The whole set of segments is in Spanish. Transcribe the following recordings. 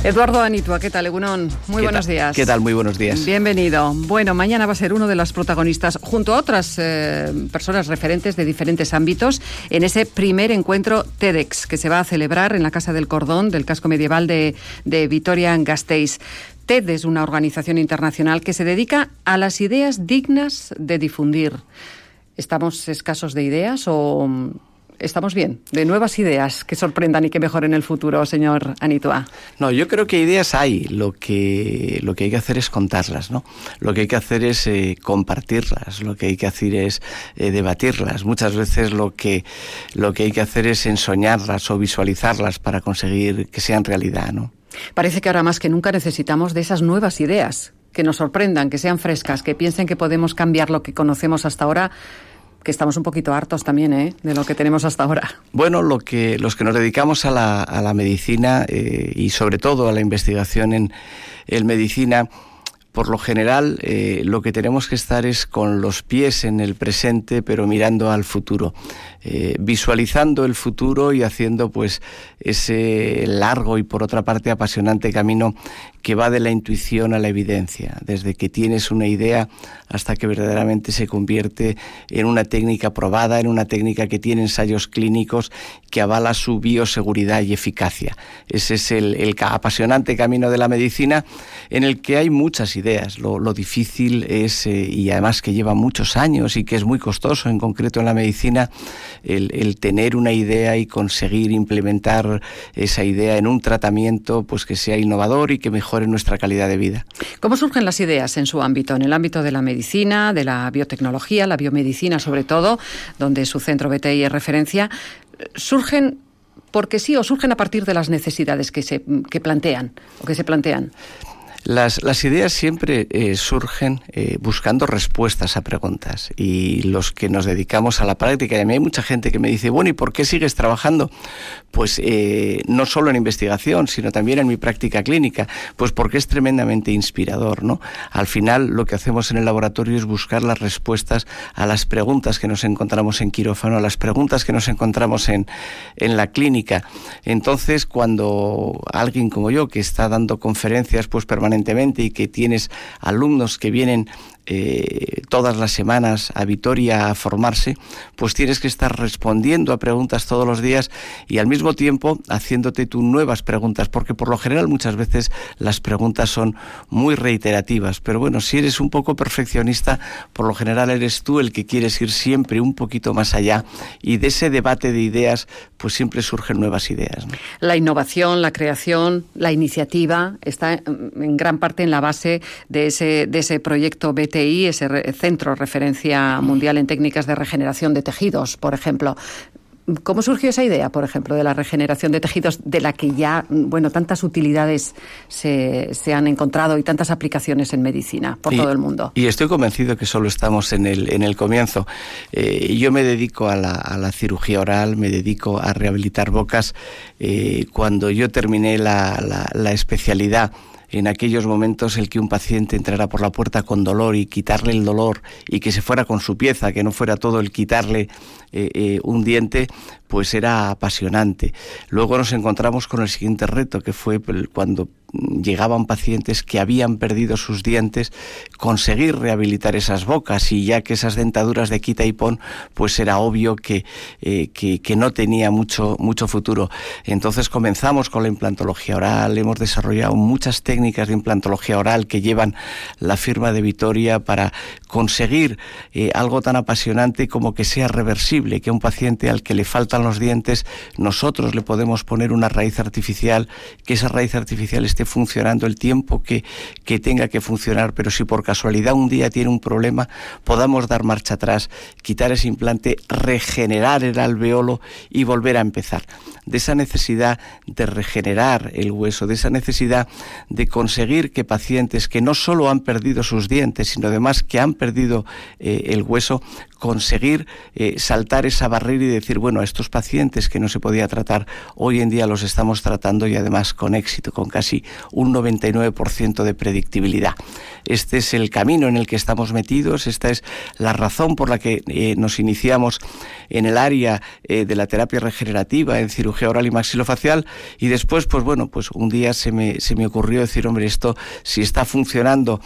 Eduardo Anitua, ¿qué tal, Egunon? Muy buenos días. ¿Qué tal? Muy buenos días. Bienvenido. Bueno, mañana va a ser uno de los protagonistas, junto a otras personas referentes de diferentes ámbitos, en ese primer encuentro TEDx que se va a celebrar en la Casa del Cordón del casco medieval de Vitoria-Gasteiz. TED es una organización internacional que se dedica a las ideas dignas de difundir. ¿Estamos escasos de ideas o estamos bien, de nuevas ideas que sorprendan y que mejoren el futuro, señor Anitua? No, yo creo que ideas hay. Lo que hay que hacer es contarlas, ¿no? Lo que hay que hacer es compartirlas. Lo que hay que hacer es debatirlas. Muchas veces lo que hay que hacer es ensoñarlas o visualizarlas para conseguir que sean realidad, ¿no? Parece que ahora más que nunca necesitamos de esas nuevas ideas que nos sorprendan, que sean frescas, que piensen que podemos cambiar lo que conocemos hasta ahora, que estamos un poquito hartos también, de lo que tenemos hasta ahora. Bueno, los que nos dedicamos a la medicina y sobre todo a la investigación en medicina, por lo general lo que tenemos que estar es con los pies en el presente, pero mirando al futuro, visualizando el futuro y haciendo pues ese largo y por otra parte apasionante camino que va de la intuición a la evidencia, desde que tienes una idea hasta que verdaderamente se convierte en una técnica probada, en una técnica que tiene ensayos clínicos que avala su bioseguridad y eficacia. Ese es el apasionante camino de la medicina, en el que hay muchas ideas. Lo difícil es, y además que lleva muchos años y que es muy costoso, en concreto en la medicina, el tener una idea y conseguir implementar esa idea en un tratamiento pues que sea innovador y que mejore nuestra calidad de vida. ¿Cómo surgen las ideas en su ámbito? En el ámbito de la medicina, de la biotecnología, la biomedicina sobre todo, donde su centro BTI es referencia, ¿surgen porque sí o surgen a partir de las necesidades que se plantean? Las ideas siempre surgen buscando respuestas a preguntas, y los que nos dedicamos a la práctica, y a mí hay mucha gente que me dice, bueno, ¿y por qué sigues trabajando? Pues no solo en investigación, sino también en mi práctica clínica, pues porque es tremendamente inspirador, ¿no? Al final lo que hacemos en el laboratorio es buscar las respuestas a las preguntas que nos encontramos en quirófano, a las preguntas que nos encontramos en la clínica. Entonces, cuando alguien como yo, que está dando conferencias pues permanentemente y que tienes alumnos que vienen todas las semanas a Vitoria a formarse, pues tienes que estar respondiendo a preguntas todos los días y al mismo tiempo haciéndote tú nuevas preguntas, porque por lo general muchas veces las preguntas son muy reiterativas, pero bueno, si eres un poco perfeccionista, por lo general eres tú el que quieres ir siempre un poquito más allá, y de ese debate de ideas pues siempre surgen nuevas ideas, ¿no? La innovación, la creación, la iniciativa está en gran parte en la base de ese proyecto BTI, ese centro referencia mundial en técnicas de regeneración de tejidos, por ejemplo. ¿Cómo surgió esa idea, por ejemplo, de la regeneración de tejidos, de la que ya, tantas utilidades se han encontrado y tantas aplicaciones en medicina por todo el mundo? Y estoy convencido que solo estamos en el comienzo. Yo me dedico a la cirugía oral, me dedico a rehabilitar bocas. Cuando yo terminé la especialidad, en aquellos momentos el que un paciente entrara por la puerta con dolor y quitarle el dolor y que se fuera con su pieza, que no fuera todo el quitarle un diente, pues era apasionante. Luego nos encontramos con el siguiente reto, que fue cuando llegaban pacientes que habían perdido sus dientes, conseguir rehabilitar esas bocas, y ya que esas dentaduras de quita y pon, pues era obvio que no tenía mucho futuro. Entonces comenzamos con la implantología oral, hemos desarrollado muchas técnicas de implantología oral que llevan la firma de Vitoria para conseguir algo tan apasionante como que sea reversible, que a un paciente al que le faltan los dientes nosotros le podemos poner una raíz artificial, que esa raíz artificial esté funcionando el tiempo que tenga que funcionar, pero si por casualidad un día tiene un problema, podamos dar marcha atrás, quitar ese implante, regenerar el alveolo y volver a empezar. De esa necesidad de regenerar el hueso, de esa necesidad de conseguir que pacientes que no solo han perdido sus dientes, sino además que han perdido el hueso, conseguir saltar esa barrera y decir, bueno, a estos pacientes que no se podía tratar, hoy en día los estamos tratando y además con éxito, con casi un 99% de predictibilidad. Este es el camino en el que estamos metidos, esta es la razón por la que nos iniciamos en el área de la terapia regenerativa, en cirugía oral y maxilofacial, y después, pues bueno, pues un día se me ocurrió decir, hombre, esto si está funcionando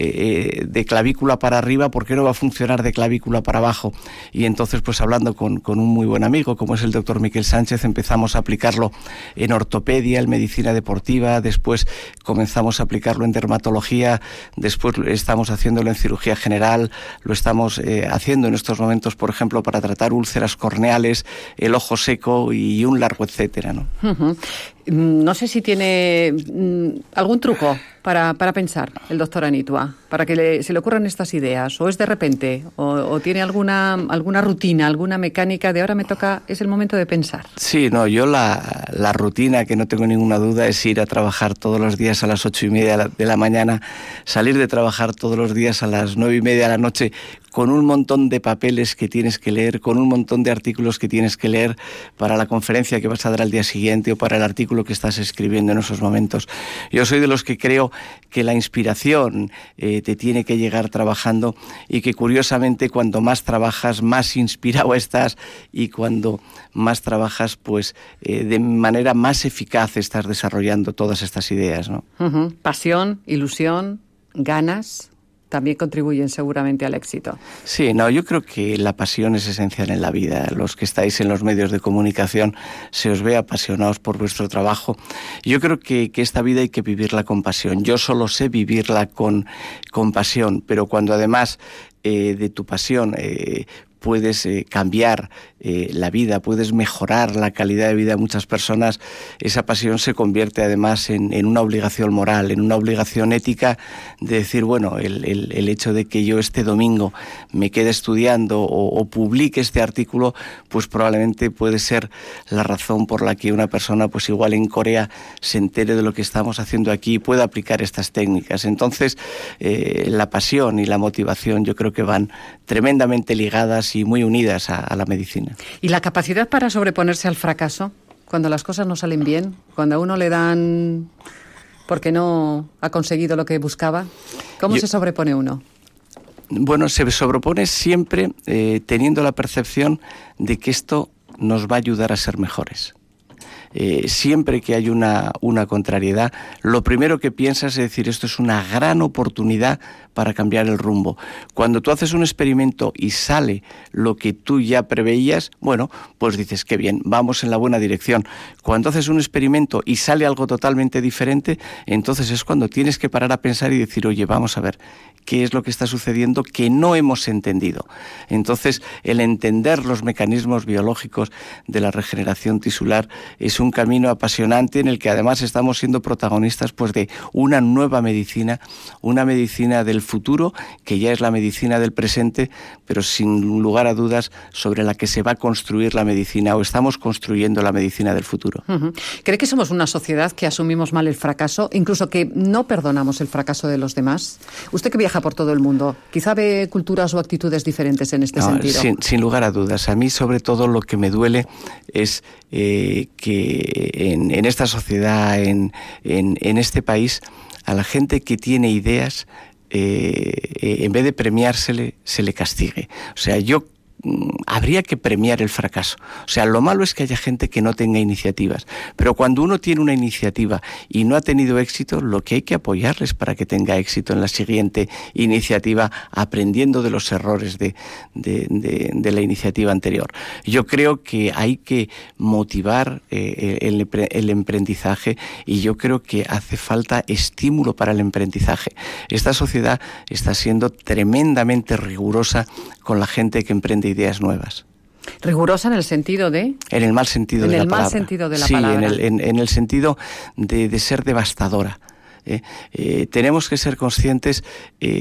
de clavícula para arriba, ¿por qué no va a funcionar de clavícula para abajo? Y entonces, pues hablando con un muy buen amigo, como es el doctor Miquel Sánchez, empezamos a aplicarlo en ortopedia, en medicina deportiva, después comenzamos a aplicarlo en dermatología, después estamos haciéndolo en cirugía general, lo estamos haciendo en estos momentos, por ejemplo, para tratar úlceras corneales, el ojo seco y un largo etcétera, ¿no? Uh-huh. No sé si tiene algún truco para pensar el doctor Anitua, para que se le ocurran estas ideas, o es de repente, o tiene alguna rutina, alguna mecánica de ahora me toca, es el momento de pensar. Sí, no, yo la rutina, que no tengo ninguna duda, es ir a trabajar todos los días a las 8:30 de la mañana, salir de trabajar todos los días a las 9:30 de la noche, con un montón de papeles que tienes que leer, con un montón de artículos que tienes que leer para la conferencia que vas a dar al día siguiente o para el artículo que estás escribiendo en esos momentos. Yo soy de los que creo que la inspiración te tiene que llegar trabajando y que curiosamente cuando más trabajas, más inspirado estás y cuando más trabajas, pues de manera más eficaz estás desarrollando todas estas ideas, ¿no? Uh-huh. Pasión, ilusión, ganas también contribuyen seguramente al éxito. Sí, no, yo creo que la pasión es esencial en la vida. Los que estáis en los medios de comunicación, se os ve apasionados por vuestro trabajo. Yo creo que esta vida hay que vivirla con pasión. Yo solo sé vivirla con pasión, pero cuando además de tu pasión puedes cambiar la vida, puedes mejorar la calidad de vida de muchas personas, esa pasión se convierte además en una obligación moral, en una obligación ética de decir, bueno, el hecho de que yo este domingo me quede estudiando o publique este artículo, pues probablemente puede ser la razón por la que una persona, pues igual en Corea, se entere de lo que estamos haciendo aquí y pueda aplicar estas técnicas. Entonces, la pasión y la motivación yo creo que van tremendamente ligadas y muy unidas a la medicina. ¿Y la capacidad para sobreponerse al fracaso cuando las cosas no salen bien? Cuando a uno le dan porque no ha conseguido lo que buscaba. ¿Cómo se sobrepone uno? Bueno, se sobrepone siempre teniendo la percepción de que esto nos va a ayudar a ser mejores. Siempre que hay una contrariedad, lo primero que piensas es decir, esto es una gran oportunidad para cambiar el rumbo. Cuando tú haces un experimento y sale lo que tú ya preveías, bueno, pues dices, qué bien, vamos en la buena dirección. Cuando haces un experimento y sale algo totalmente diferente, entonces es cuando tienes que parar a pensar y decir, oye, vamos a ver, ¿qué es lo que está sucediendo que no hemos entendido? Entonces, el entender los mecanismos biológicos de la regeneración tisular es un camino apasionante en el que además estamos siendo protagonistas pues de una nueva medicina, una medicina del futuro que ya es la medicina del presente, pero sin lugar a dudas sobre la que se va a construir la medicina o estamos construyendo la medicina del futuro. Uh-huh. ¿Cree que somos una sociedad que asumimos mal el fracaso, incluso que no perdonamos el fracaso de los demás? Usted que viaja por todo el mundo, quizá ve culturas o actitudes diferentes en este sentido. Sin lugar a dudas. A mí sobre todo lo que me duele es que en esta sociedad, en este país, a la gente que tiene ideas, en vez de premiársele, se le castigue. O sea, habría que premiar el fracaso. O sea, lo malo es que haya gente que no tenga iniciativas, pero cuando uno tiene una iniciativa y no ha tenido éxito, lo que hay que apoyarles para que tenga éxito en la siguiente iniciativa, aprendiendo de los errores de la iniciativa anterior. Yo creo que hay que motivar el emprendizaje y yo creo que hace falta estímulo para el emprendizaje. Esta sociedad está siendo tremendamente rigurosa con la gente que emprende ideas nuevas. ¿Rigurosa en el sentido de? En el mal sentido de la palabra. En el mal sentido de la palabra. Sí, en el sentido de ser devastadora. Tenemos que ser conscientes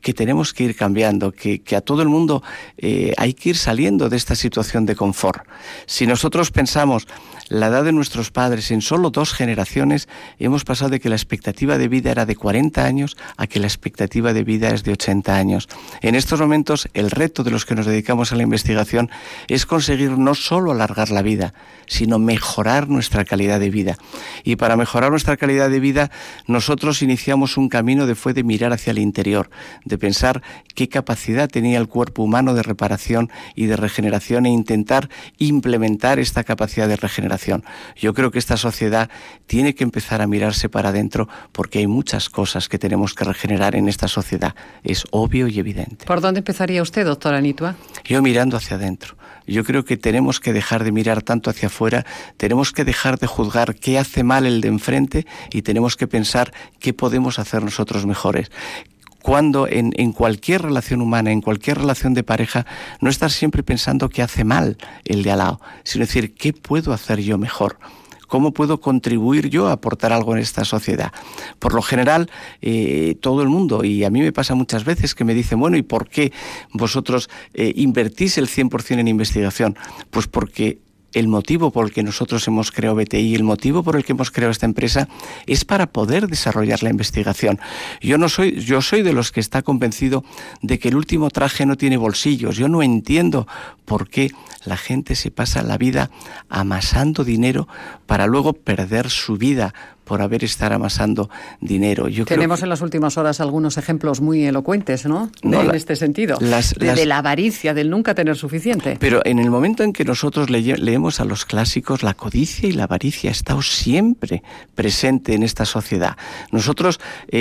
que tenemos que ir cambiando, que a todo el mundo hay que ir saliendo de esta situación de confort. Si nosotros pensamos la edad de nuestros padres, en solo 2 generaciones hemos pasado de que la expectativa de vida era de 40 años a que la expectativa de vida es de 80 años. En estos momentos el reto de los que nos dedicamos a la investigación es conseguir no solo alargar la vida, sino mejorar nuestra calidad de vida. Y para mejorar nuestra calidad de vida nosotros iniciamos un camino fue de mirar hacia el interior, de pensar qué capacidad tenía el cuerpo humano de reparación y de regeneración e intentar implementar esta capacidad de regeneración. Yo creo que esta sociedad tiene que empezar a mirarse para adentro porque hay muchas cosas que tenemos que regenerar en esta sociedad. Es obvio y evidente. ¿Por dónde empezaría usted, doctora Nitua? Yo mirando hacia adentro. Yo creo que tenemos que dejar de mirar tanto hacia afuera, tenemos que dejar de juzgar qué hace mal el de enfrente y tenemos que pensar qué podemos hacer nosotros mejores. Cuando en cualquier relación humana, en cualquier relación de pareja, no estar siempre pensando qué hace mal el de al lado, sino decir, ¿qué puedo hacer yo mejor? ¿Cómo puedo contribuir yo a aportar algo en esta sociedad? Por lo general, todo el mundo, y a mí me pasa muchas veces que me dicen, bueno, ¿y por qué vosotros invertís el 100% en investigación? Pues porque el motivo por el que nosotros hemos creado BTI, el motivo por el que hemos creado esta empresa es para poder desarrollar la investigación. Yo soy de los que está convencido de que el último traje no tiene bolsillos. Yo no entiendo por qué la gente se pasa la vida amasando dinero para luego perder su vida por estar amasando dinero. Tenemos en las últimas horas algunos ejemplos muy elocuentes, ¿no? En este sentido, de la avaricia, del nunca tener suficiente. Pero en el momento en que nosotros leemos a los clásicos, la codicia y la avaricia ha estado siempre presente en esta sociedad. Nosotros,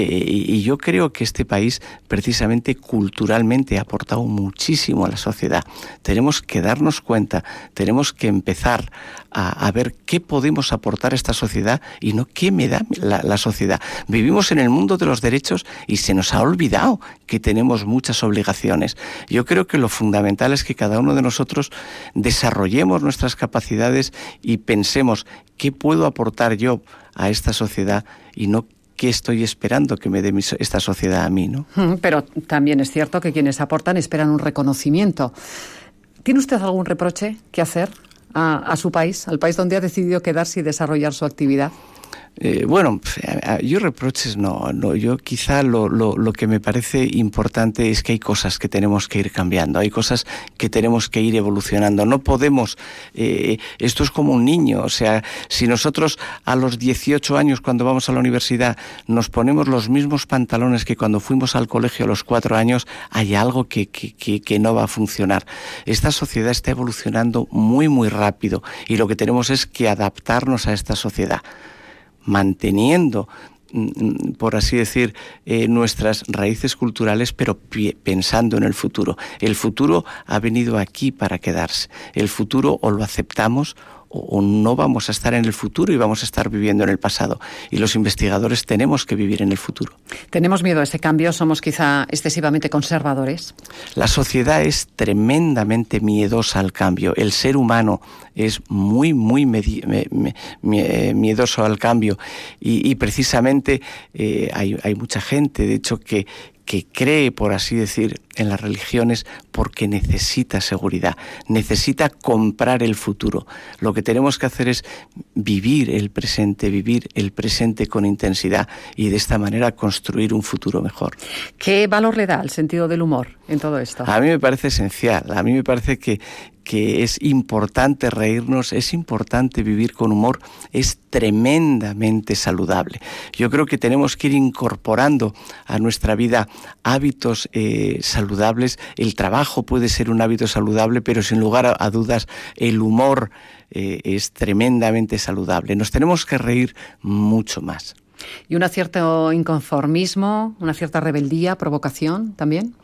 y yo creo que este país precisamente culturalmente ha aportado muchísimo a la sociedad. Tenemos que darnos cuenta, tenemos que empezar a ver qué podemos aportar a esta sociedad y no qué me da la sociedad. Vivimos en el mundo de los derechos y se nos ha olvidado que tenemos muchas obligaciones. Yo creo que lo fundamental es que cada uno de nosotros desarrollemos nuestras capacidades y pensemos qué puedo aportar yo a esta sociedad y no qué estoy esperando que me dé esta sociedad a mí, ¿no? Pero también es cierto que quienes aportan esperan un reconocimiento. ¿Tiene usted algún reproche que hacer a su país, al país donde ha decidido quedarse y desarrollar su actividad? Yo reproches no. Yo quizá lo que me parece importante es que hay cosas que tenemos que ir cambiando, hay cosas que tenemos que ir evolucionando. No podemos, esto es como un niño, o sea, si nosotros a los 18 años cuando vamos a la universidad nos ponemos los mismos pantalones que cuando fuimos al colegio a los 4 años, hay algo que no va a funcionar. Esta sociedad está evolucionando muy, muy rápido y lo que tenemos es que adaptarnos a esta sociedad, manteniendo, por así decir, nuestras raíces culturales, pero pensando en el futuro. El futuro ha venido aquí para quedarse. El futuro o lo aceptamos o no vamos a estar en el futuro y vamos a estar viviendo en el pasado. Y los investigadores tenemos que vivir en el futuro. ¿Tenemos miedo a ese cambio? ¿Somos quizá excesivamente conservadores? La sociedad es tremendamente miedosa al cambio. El ser humano es muy, muy miedoso al cambio. Y precisamente hay mucha gente, de hecho, que cree, por así decir, en las religiones porque necesita seguridad, necesita comprar el futuro. Lo que tenemos que hacer es vivir el presente con intensidad y de esta manera construir un futuro mejor. ¿Qué valor le da al sentido del humor en todo esto? A mí me parece esencial, a mí me parece que es importante reírnos, es importante vivir con humor, es tremendamente saludable. Yo creo que tenemos que ir incorporando a nuestra vida hábitos saludables. El trabajo puede ser un hábito saludable, pero sin lugar a dudas el humor es tremendamente saludable. Nos tenemos que reír mucho más. ¿Y un cierto inconformismo, una cierta rebeldía, provocación también?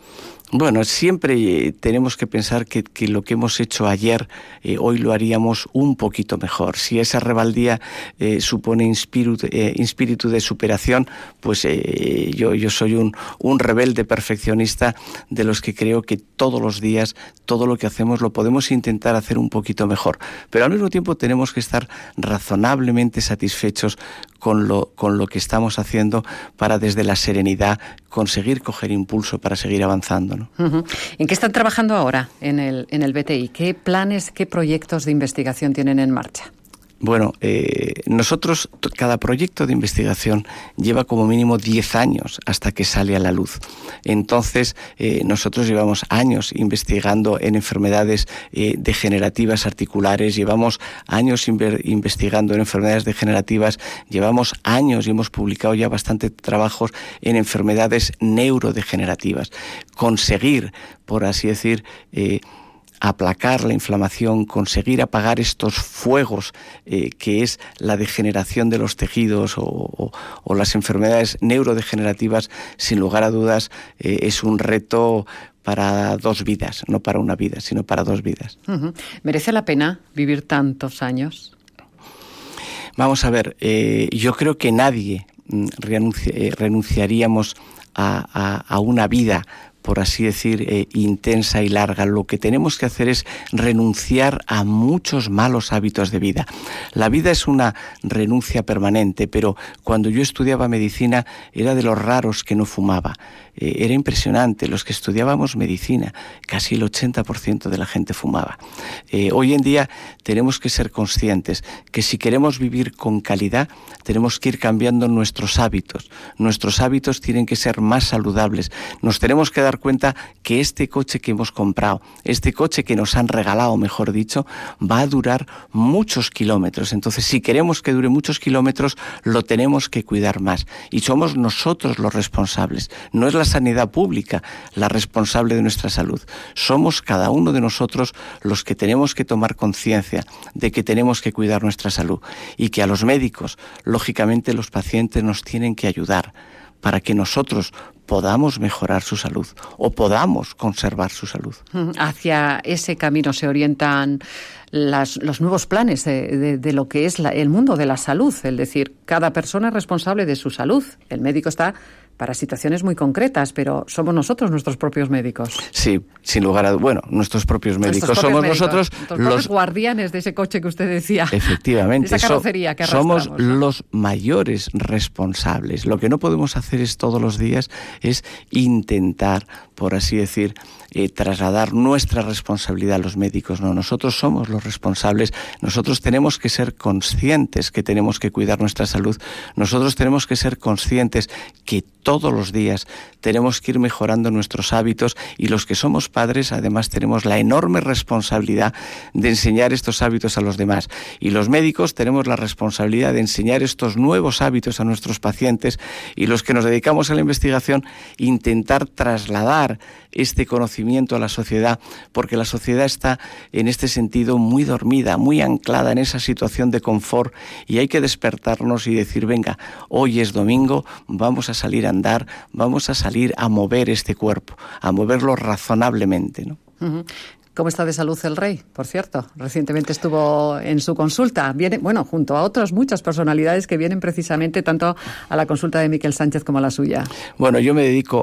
Bueno, siempre tenemos que pensar que lo que hemos hecho ayer, hoy lo haríamos un poquito mejor. Si esa rebeldía supone espíritu de superación, pues yo soy un rebelde perfeccionista de los que creo que todos los días, todo lo que hacemos lo podemos intentar hacer un poquito mejor. Pero al mismo tiempo tenemos que estar razonablemente satisfechos con lo que estamos haciendo para desde la serenidad conseguir coger impulso para seguir avanzando, ¿no? Uh-huh. ¿En qué están trabajando ahora en el BTI? ¿Qué planes, qué proyectos de investigación tienen en marcha? Bueno, nosotros, cada proyecto de investigación lleva como mínimo 10 años hasta que sale a la luz. Entonces, nosotros llevamos años investigando en enfermedades degenerativas articulares, llevamos años investigando en enfermedades degenerativas, llevamos años y hemos publicado ya bastantes trabajos en enfermedades neurodegenerativas. Conseguir, por así decir, aplacar la inflamación, conseguir apagar estos fuegos que es la degeneración de los tejidos o las enfermedades neurodegenerativas, sin lugar a dudas, es un reto para 2 vidas, no para una vida, sino para 2 vidas. Uh-huh. ¿Merece la pena vivir tantos años? Vamos a ver, yo creo que nadie renunciaríamos a una vida, por así decir, intensa y larga. Lo que tenemos que hacer es renunciar a muchos malos hábitos de vida. La vida es una renuncia permanente, pero cuando yo estudiaba medicina era de los raros que no fumaba. Era impresionante, los que estudiábamos medicina, casi el 80% de la gente fumaba. Hoy en día tenemos que ser conscientes que si queremos vivir con calidad, tenemos que ir cambiando nuestros hábitos. Nuestros hábitos tienen que ser más saludables. Nos tenemos que dar cuenta que este coche que hemos comprado, este coche que nos han regalado, mejor dicho, va a durar muchos kilómetros. Entonces, si queremos que dure muchos kilómetros, lo tenemos que cuidar más. Y somos nosotros los responsables. No es la sanidad pública la responsable de nuestra salud. Somos cada uno de nosotros los que tenemos que tomar conciencia de que tenemos que cuidar nuestra salud y que a los médicos, lógicamente, los pacientes nos tienen que ayudar para que nosotros podamos mejorar su salud o podamos conservar su salud. Hacia ese camino se orientan los nuevos planes de lo que es el mundo de la salud. Es decir, cada persona es responsable de su salud. El médico está para situaciones muy concretas, pero somos nosotros nuestros propios médicos. Sí, sin lugar a dudas. Bueno, nuestros propios médicos. Somos nosotros los guardianes de ese coche que usted decía. Efectivamente. De esa carrocería que arrastramos. Somos los mayores responsables. Lo que no podemos hacer es todos los días es intentar, por así decir, trasladar nuestra responsabilidad a los médicos. No, nosotros somos los responsables. Nosotros tenemos que ser conscientes que tenemos que cuidar nuestra salud. Nosotros tenemos que ser conscientes que todos los días tenemos que ir mejorando nuestros hábitos, y los que somos padres además tenemos la enorme responsabilidad de enseñar estos hábitos a los demás, y los médicos tenemos la responsabilidad de enseñar estos nuevos hábitos a nuestros pacientes, y los que nos dedicamos a la investigación intentar trasladar este conocimiento a la sociedad, porque la sociedad está en este sentido muy dormida, muy anclada en esa situación de confort, y hay que despertarnos y decir, venga, hoy es domingo, vamos a salir a andar, vamos a salir a mover este cuerpo, a moverlo razonablemente, ¿no? Uh-huh. ¿Cómo está de salud el rey? Por cierto, recientemente estuvo en su consulta. Viene, bueno, junto a otras muchas personalidades que vienen precisamente tanto a la consulta de Miquel Sánchez como a la suya. Bueno, yo me dedico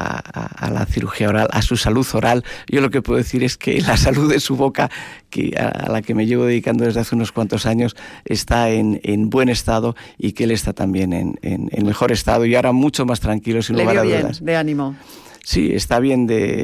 a la cirugía oral, a su salud oral. Yo lo que puedo decir es que la salud de su boca, a la que me llevo dedicando desde hace unos cuantos años, está en buen estado, y que él está también en mejor estado, y ahora mucho más tranquilo, sin lugar a dudas. Le dio bien, de ánimo. Sí, está bien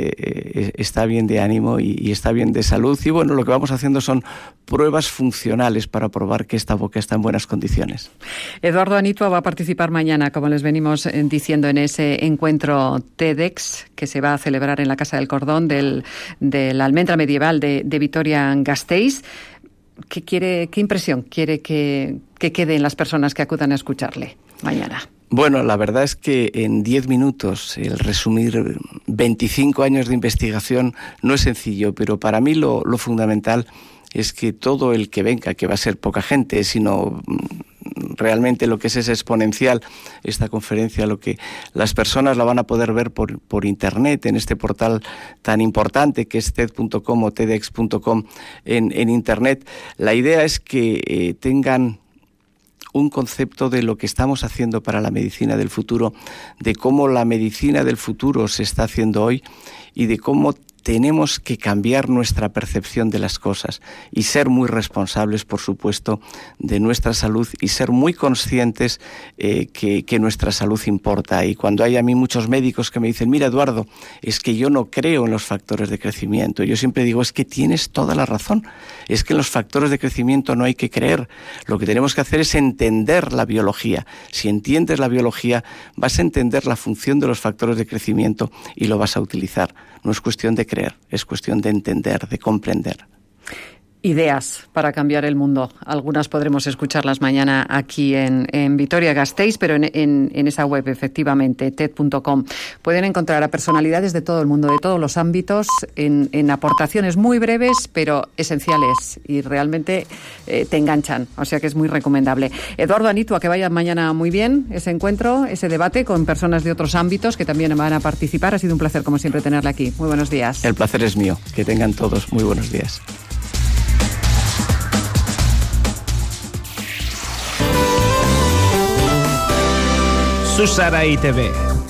de ánimo y está bien de salud. Y bueno, lo que vamos haciendo son pruebas funcionales para probar que esta boca está en buenas condiciones. Eduardo Anitua va a participar mañana, como les venimos diciendo, en ese encuentro TEDx que se va a celebrar en la Casa del Cordón de la Almendra Medieval de Vitoria-Gasteiz. ¿Qué impresión quiere que quede en las personas que acudan a escucharle mañana? Bueno, la verdad es que en 10 minutos el resumir 25 años de investigación no es sencillo, pero para mí lo fundamental es que todo el que venga, que va a ser poca gente, sino realmente lo que es exponencial esta conferencia, lo que las personas la van a poder ver por internet, en este portal tan importante que es TED.com o TEDx.com en internet. La idea es que tengan un concepto de lo que estamos haciendo para la medicina del futuro, de cómo la medicina del futuro se está haciendo hoy y de cómo tenemos que cambiar nuestra percepción de las cosas y ser muy responsables, por supuesto, de nuestra salud y ser muy conscientes que nuestra salud importa. Y cuando hay a mí muchos médicos que me dicen, mira, Eduardo, es que yo no creo en los factores de crecimiento, yo siempre digo, es que tienes toda la razón, es que en los factores de crecimiento no hay que creer, lo que tenemos que hacer es entender la biología. Si entiendes la biología, vas a entender la función de los factores de crecimiento y lo vas a utilizar. No es cuestión de creer, es cuestión de entender, de comprender. Ideas para cambiar el mundo. Algunas podremos escucharlas mañana aquí en Vitoria-Gasteiz, pero en esa web, efectivamente, TED.com. Pueden encontrar a personalidades de todo el mundo, de todos los ámbitos, en aportaciones muy breves, pero esenciales y realmente te enganchan. O sea que es muy recomendable. Eduardo, Anitua, que vaya mañana muy bien ese encuentro, ese debate con personas de otros ámbitos que también van a participar. Ha sido un placer, como siempre, tenerla aquí. Muy buenos días. El placer es mío. Que tengan todos muy buenos días. Susara ITV.